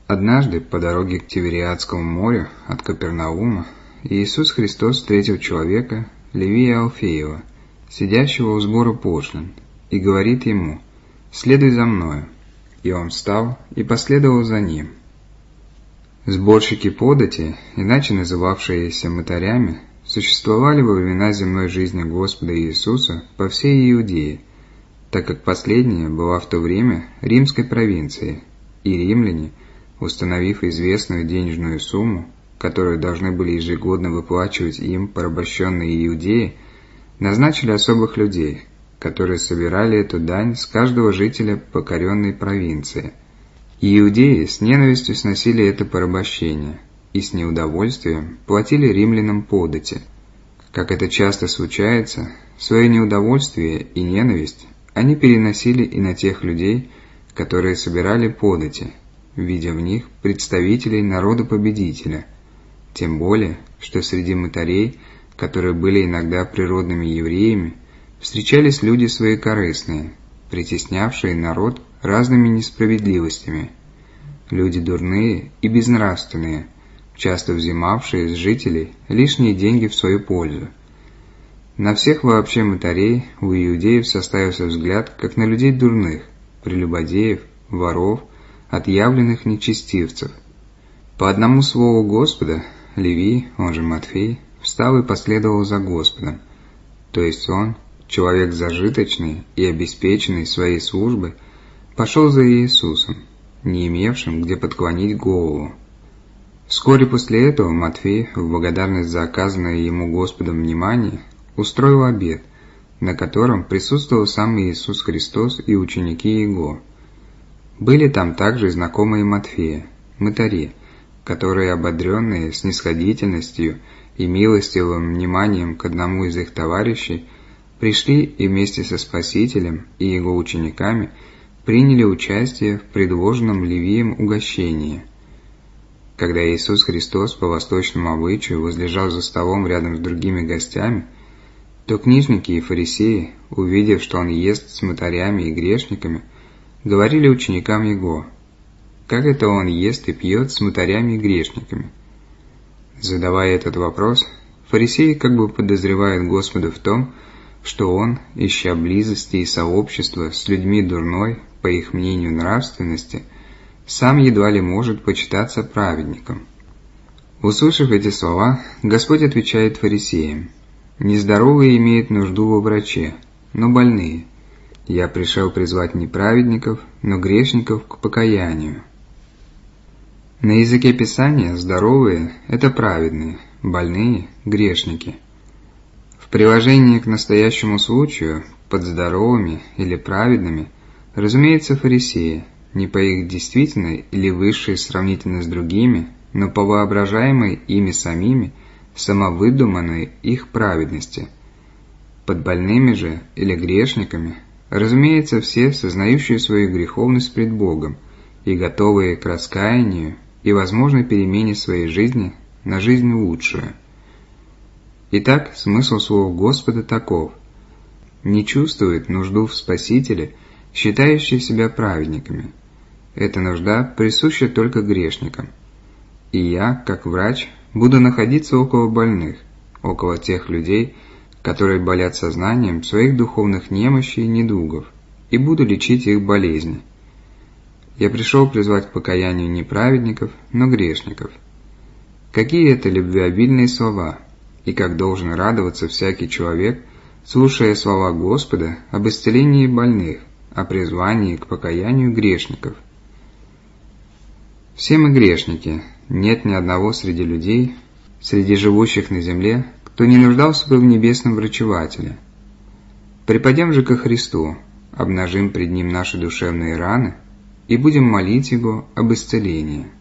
Однажды по дороге к Тивериадскому морю от Капернаума Иисус Христос встретил человека, Левия Алфеева, сидящего у сбора пошлин, и говорит ему: «Следуй за мною». И он встал и последовал за ним. Сборщики подати, иначе называвшиеся мытарями, существовали во времена земной жизни Господа Иисуса по всей Иудее, так как последняя была в то время римской провинцией, и римляне, установив известную денежную сумму, которую должны были ежегодно выплачивать им порабощенные иудеи, назначили особых людей, которые собирали эту дань с каждого жителя покоренной провинции. И иудеи с ненавистью сносили это порабощение и с неудовольствием платили римлянам подати. Как это часто случается, свое неудовольствие и ненависть они переносили и на тех людей, которые собирали подати, видя в них представителей народа-победителя, тем более, что среди мытарей, которые были иногда природными евреями, встречались люди своекорыстные, притеснявшие народ разными несправедливостями, люди дурные и безнравственные, часто взимавшие с жителей лишние деньги в свою пользу. На всех вообще мытарей у иудеев составился взгляд, как на людей дурных, прелюбодеев, воров, отъявленных нечестивцев. По одному слову Господа, Левий, он же Матфей, встал и последовал за Господом, то есть он, человек зажиточный и обеспеченный своей службой, пошел за Иисусом, не имевшим где подклонить голову. Вскоре после этого Матфей, в благодарность за оказанное ему Господом внимание, устроил обед, на котором присутствовал сам Иисус Христос и ученики Его. Были там также и знакомые Матфея, мытари, которые, ободренные снисходительностью и милостивым вниманием к одному из их товарищей, пришли и вместе со Спасителем и Его учениками приняли участие в предложенном Левием угощении. Когда Иисус Христос по восточному обычаю возлежал за столом рядом с другими гостями, то книжники и фарисеи, увидев, что Он ест с мытарями и грешниками, говорили ученикам Его: «Как это Он ест и пьет с мытарями и грешниками?» Задавая этот вопрос, фарисеи как бы подозревают Господа в том, что Он, ища близости и сообщества с людьми дурной, по их мнению, нравственности, сам едва ли может почитаться праведником. Услышав эти слова, Господь отвечает фарисеям: «Нездоровые имеют нужду во враче, но больные. Я пришел призвать не праведников, но грешников к покаянию». На языке Писания здоровые – это праведные, больные – грешники. В приложении к настоящему случаю под здоровыми или праведными, разумеется, фарисеи, не по их действительной или высшей сравнительно с другими, но по воображаемой ими самими, самовыдуманной их праведности. Под больными же или грешниками, разумеется, все, сознающие свою греховность пред Богом и готовые к раскаянию и возможной перемене своей жизни на жизнь лучшую. Итак, смысл слов Господа таков: не чувствует нужду в Спасителе, считающие себя праведниками. Эта нужда присуща только грешникам. И я, как врач, буду находиться около больных, около тех людей, которые болят сознанием своих духовных немощей и недугов, и буду лечить их болезни. Я пришел призвать к покаянию не праведников, но грешников. Какие это любвеобильные слова, и как должен радоваться всякий человек, слушая слова Господа об исцелении больных, о призвании к покаянию грешников. Все мы грешники, нет ни одного среди людей, среди живущих на земле, кто не нуждался бы в небесном врачевателе. Припадем же ко Христу, обнажим пред Ним наши душевные раны и будем молить Его об исцелении.